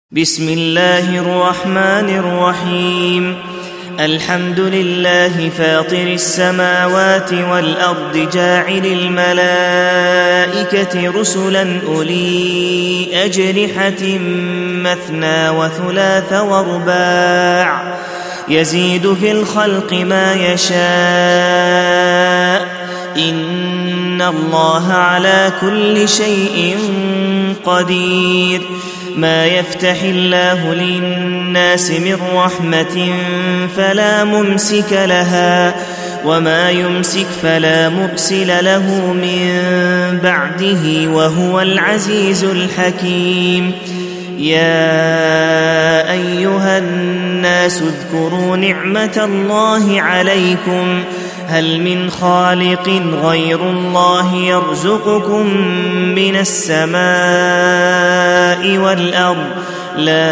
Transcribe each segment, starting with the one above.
بسم الله الرحمن الرحيم. الحمد لله فاطر السماوات والأرض جاعل الملائكة رسلا أولي أجنحة مثنى وثلاث ورباع يزيد في الخلق ما يشاء إن الله على كل شيء قدير. ما يفتح الله للناس من رحمة فلا ممسك لها وما يمسك فلا مرسل له من بعده وهو العزيز الحكيم. يا أيها الناس اذكروا نعمة الله عليكم هل من خالق غير الله يرزقكم من السماء والأرض لا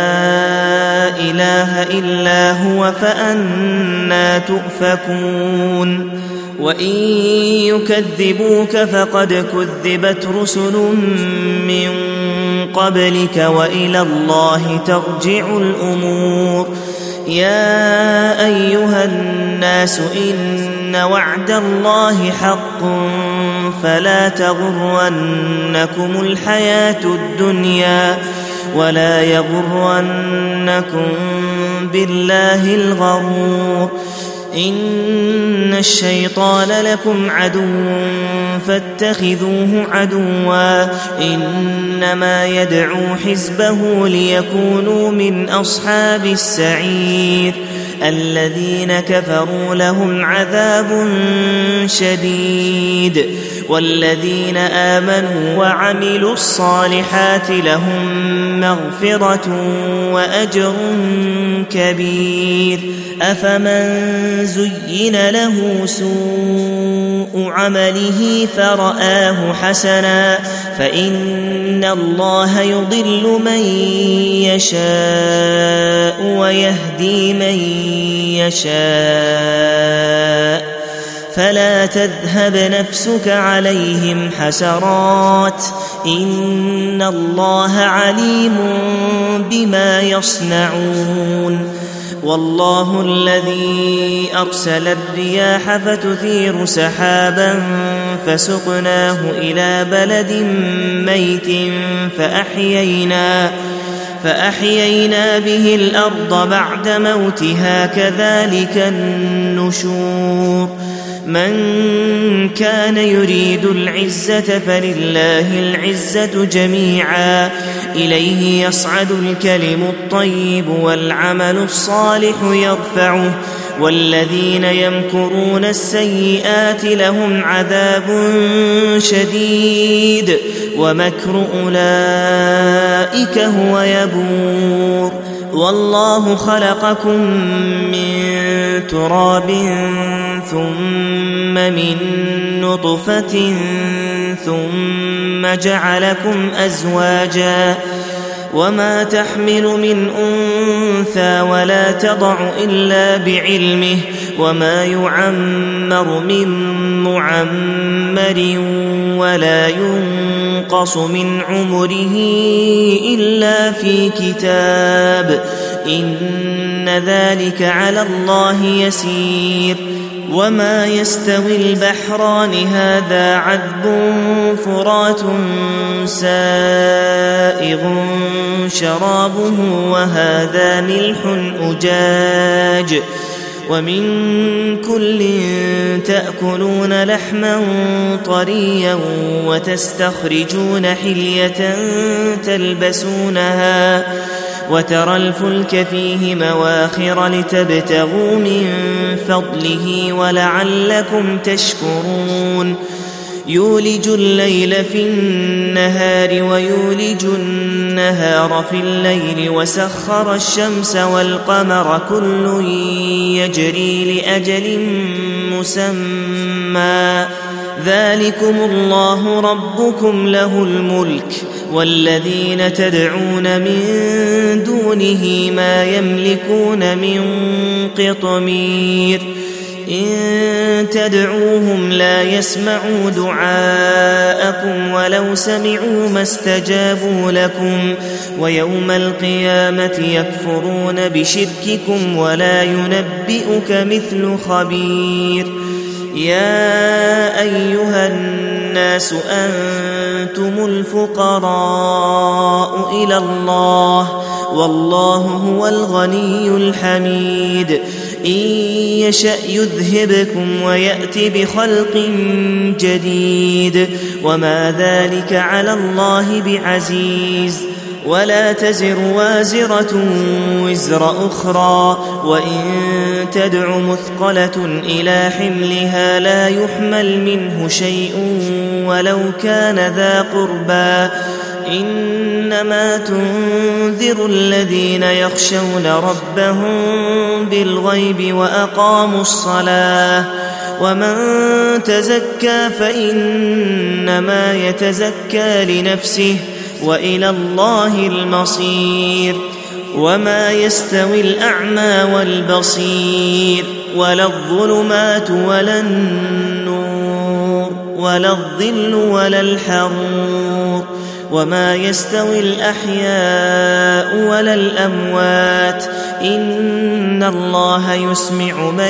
إله إلا هو فأنى تؤفكون. وإن يكذبوك فقد كذبت رسل من قبلك وإلى الله ترجع الأمور. يا أيها الناس إن وعد الله حق فلا تغرنكم الحياة الدنيا ولا يغرنكم بالله الغرور. إن الشيطان لكم عدو فاتخذوه عدوا إنما يدعو حزبه ليكونوا من أصحاب السعير. الذين كفروا لهم عذاب شديد والذين آمنوا وعملوا الصالحات لهم مغفرة وأجر كبير. أفمن زين له سوء عمله فرآه حسنا فإن الله يضل من يشاء ويهدي من يشاء فلا تذهب نفسك عليهم حسرات إن الله عليم بما يصنعون. والله الذي أرسل الرياح فتثير سحابا فسقناه إلى بلد ميت فأحيينا به الأرض بعد موتها كذلك النشور. من كان يريد العزة فلله العزة جميعا إليه يصعد الكلم الطيب والعمل الصالح يرفعه والذين يمكرون السيئات لهم عذاب شديد ومكر أولئك هو يبور. والله خلقكم من تراب ثم من نطفة ثم جعلكم أزواجا وما تحمل من أنثى ولا تضع إلا بعلمه وما يعمر من معمر ولا ينقص من عمره إلا في كتاب إن ذلك على الله يسير. وما يستوي البحران هذا عذب فرات سائغ شرابه وهذا ملح أجاج ومن كل تأكلون لحما طريا وتستخرجون حلية تلبسونها وترى الفلك فيه مواخر لتبتغوا من فضله ولعلكم تشكرون. يولج الليل في النهار ويولج النهار في الليل وسخر الشمس والقمر كل يجري لأجل مسمى ذلكم الله ربكم له الملك والذين تدعون من دونه ما يملكون من قطمير. إن تدعوهم لا يسمعوا دعاءكم ولو سمعوا ما استجابوا لكم ويوم القيامة يكفرون بشرككم ولا ينبئك مثل خبير يا أيها الناس أنتم الفقراء إلى الله والله هو الغني الحميد إن يشأ يذهبكم ويأت بخلق جديد وما ذلك على الله بعزيز ولا تزر وازرة وزر أخرى وإن تدع مثقلة إلى حملها لا يحمل منه شيء ولو كان ذا قربى إنما تنذر الذين يخشون ربهم بالغيب وأقاموا الصلاة ومن تزكى فإنما يتزكى لنفسه وإلى الله المصير وما يستوي الأعمى والبصير ولا الظلمات ولا النور ولا الظل ولا الحرور وما يستوي الأحياء ولا الأموات إن الله يسمع من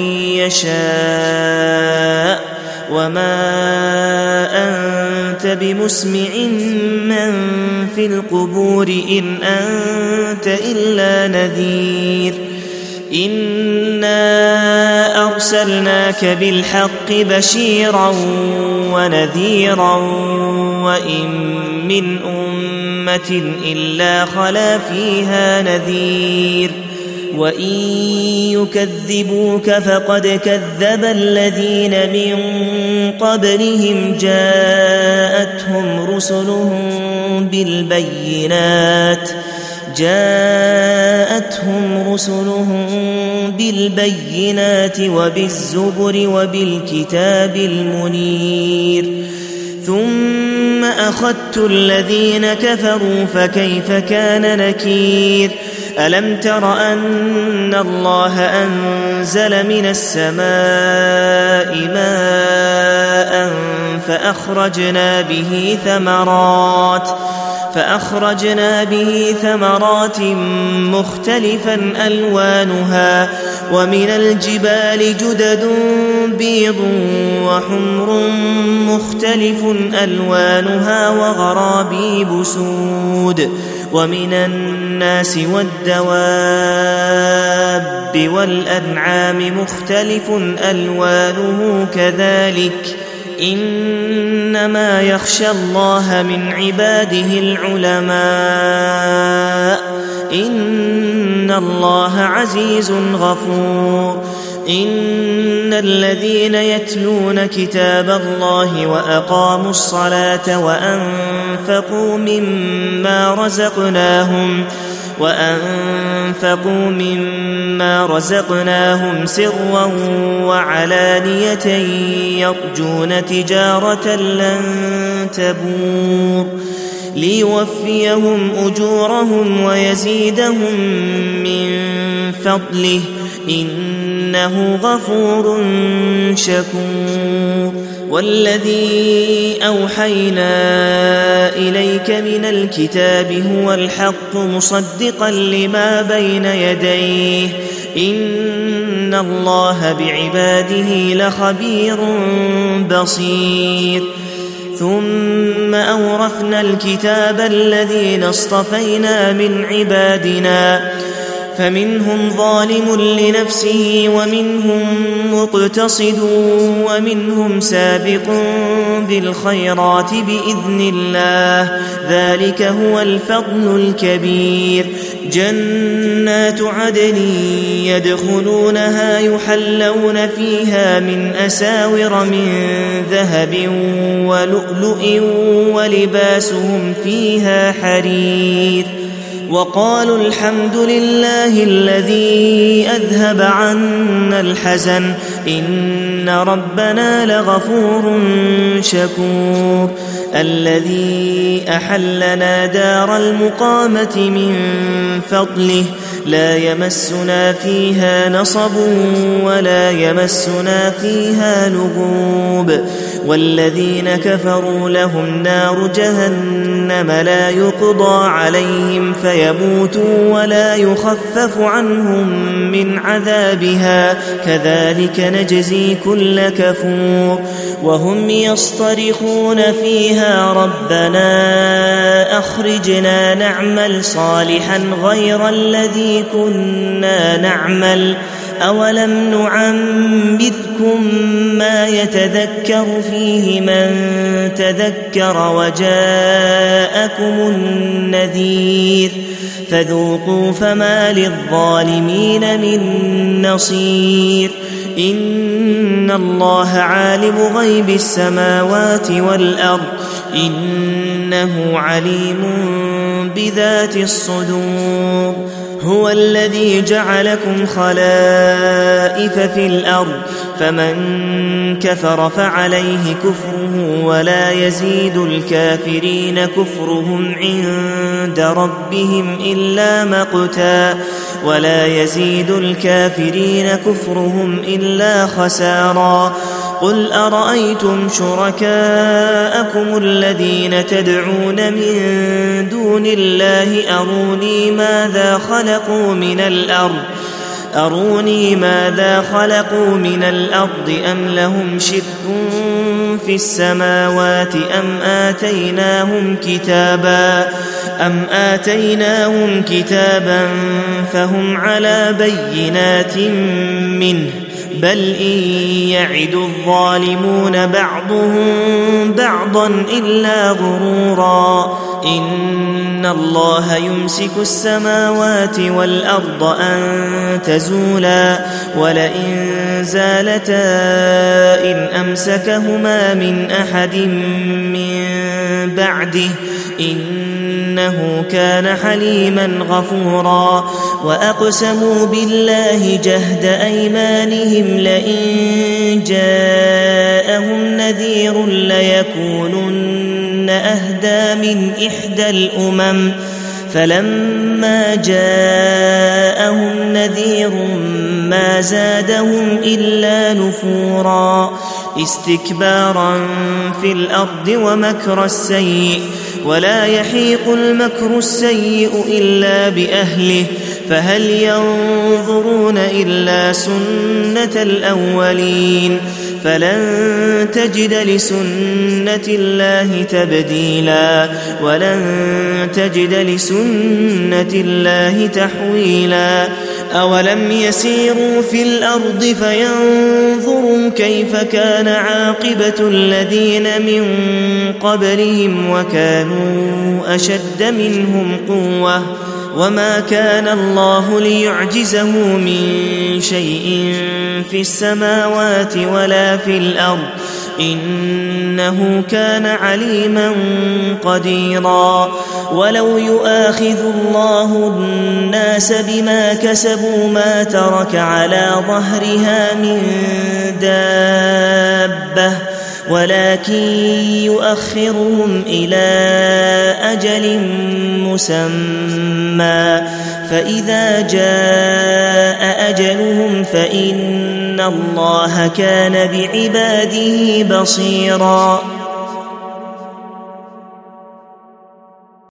يشاء وما أنت بمسمع من في القبور إن أنت إلا نذير إنا أرسلناك بالحق بشيرا ونذيرا وإن من أمة إلا خلا فيها نذير وإن يكذبوك فقد كذب الذين من قبلهم جاءتهم رسلهم بالبينات وبالزبر وبالكتاب المنير ثم أخذت الذين كفروا فكيف كان نكير ألم تر أن الله أنزل من السماء ماء فأخرجنا به ثمرات مختلفا ألوانها ومن الجبال جدد بيض وحمر مختلف ألوانها وغرابيب سود ومن الناس والدواب والأنعام مختلف ألوانه كذلك إنما يخشى الله من عباده العلماء إن الله عزيز غفور إن الذين يتلون كتاب الله وأقاموا الصلاة وأنفقوا مما رزقناهم سرا وعلانية يرجون تجارة لن تبور ليوفيهم أجورهم ويزيدهم من فضله إنه غفور شكور والذي أوحينا إليك من الكتاب هو الحق مصدقا لما بين يديه إن الله بعباده لخبير بصير ثم أورثنا الكتاب الذين اصطفينا من عبادنا فمنهم ظالم لنفسه ومنهم مقتصد ومنهم سابق بالخيرات بإذن الله ذلك هو الفضل الكبير جنات عدن يدخلونها يحلون فيها من أساور من ذهب ولؤلؤ ولباسهم فيها حرير وقالوا الحمد لله الذي أذهب عنا الحزن إن ربنا لغفور شكور الذي أحلنا دار المقامة من فضله لا يمسنا فيها نصب ولا يمسنا فيها لغوب والذين كفروا لهم نار جهنم لا يقضى عليهم فيموتوا ولا يخفف عنهم من عذابها كذلك نجزي كل كفور وهم يصطرخون فيها ربنا أخرجنا نعمل صالحا غير الذي كنا نعمل أولم نعمركم ما يتذكر فيه من تذكر وجاءكم النذير فذوقوا فما للظالمين من نصير إن الله عالم غيب السماوات والأرض إنه عليم بذات الصدور هو الذي جعلكم خلائف في الأرض فمن كفر فعليه كفره ولا يزيد الكافرين كفرهم عند ربهم إلا مقتا ولا يزيد الكافرين كفرهم إلا خسارا قل أرأيتم شركاءكم الذين تدعون من دون الله أروني ماذا خلقوا من الأرض أم لهم شرك في السماوات أم آتيناهم كتابا فهم على بينات منه بل إن يعد الظالمون بعضهم بعضا إلا غرورا إن الله يمسك السماوات والأرض أن تزولا ولئن زالتا إن أمسكهما من أحد من بعده إنه كان حليما غفورا وأقسموا بالله جهد أيمانهم لئن جاءهم نذير ليكونن أهدى من إحدى الأمم فلما جاءهم نذير ما زادهم إلا نفورا استكبارا في الأرض ومكر السيء ولا يحيق المكر السيء إلا بأهله فهل ينظرون إلا سنة الأولين فلن تجد لسنة الله تبديلا ولن تجد لسنة الله تحويلا أولم يسيروا في الأرض فينظروا كيف كان عاقبة الذين من قبلهم وكانوا أشد منهم قوة وما كان الله ليعجزه من شيء في السماوات ولا في الأرض إنه كان عليما قديرا ولو يؤاخذ الله الناس بما كسبوا ما ترك على ظهرها من دابة ولكن يؤخرهم إلى أجل مسمى فإذا جاء أجلهم فإن الله كان بعباده بصيرا